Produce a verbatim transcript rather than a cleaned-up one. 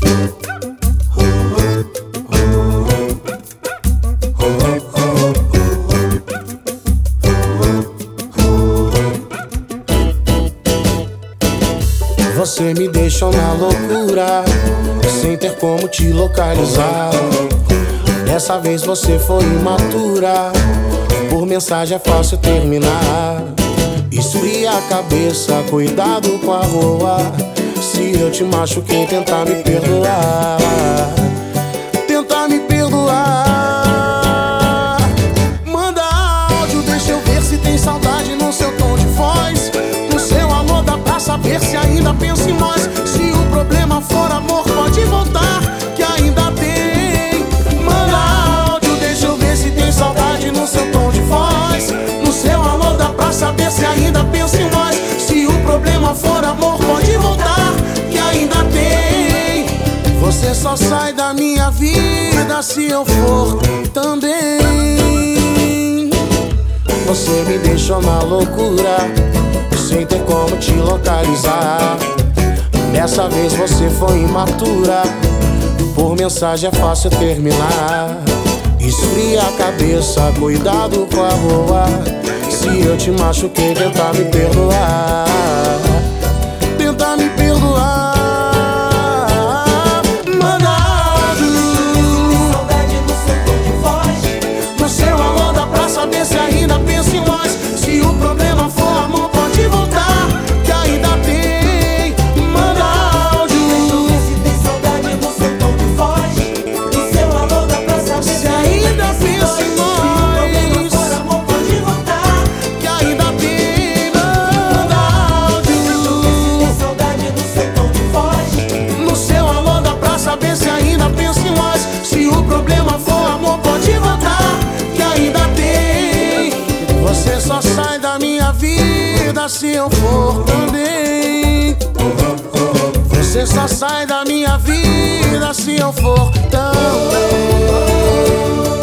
Você me deixou na loucura, sem ter como te localizar. Dessa vez você foi imatura, por mensagem é fácil terminar. Esfria a cabeça, cuidado com a roa. Se eu te machuquei, tentar me perdoar. Tentar me perdoar. Manda áudio, deixa eu ver se tem saudade no seu tom de voz. No seu alô dá pra saber se ainda pensa em nós. Se o problema for amor, pode voltar, que ainda tem. Manda áudio, deixa eu ver se tem saudade no seu tom de voz. No seu alô dá pra saber se ainda pensa em nós. Se o problema for amor, pode voltar, que ainda tem. Você só sai da minha vida se eu for também. Você me deixou na loucura, sem ter como te localizar. Dessa vez você foi imatura, por mensagem é fácil terminar. Esfria a cabeça, cuidado com a roa. Se eu te machuquei, tentar me perdoar. Tentar me perdoar. Manda áudio, saudade do seu tom de voz. no seu alô dá pra saber se ainda pensa em nós. Se o problema for amor, pode voltar, que ainda tem. Manda áudio, Se tem saudade do seu tom de voz. No seu alô dá pra saber se ainda pensa em nós. for amor, pode voltar. Que ainda tem. Manda áudio, Tem saudade do seu tom de voz. no seu alô dá pra saber se ainda pensa em nós. Se o problema for amor, pode voltar, que ainda tem. Você só sai da minha vida se eu for também. Você só sai da minha vida se eu for também.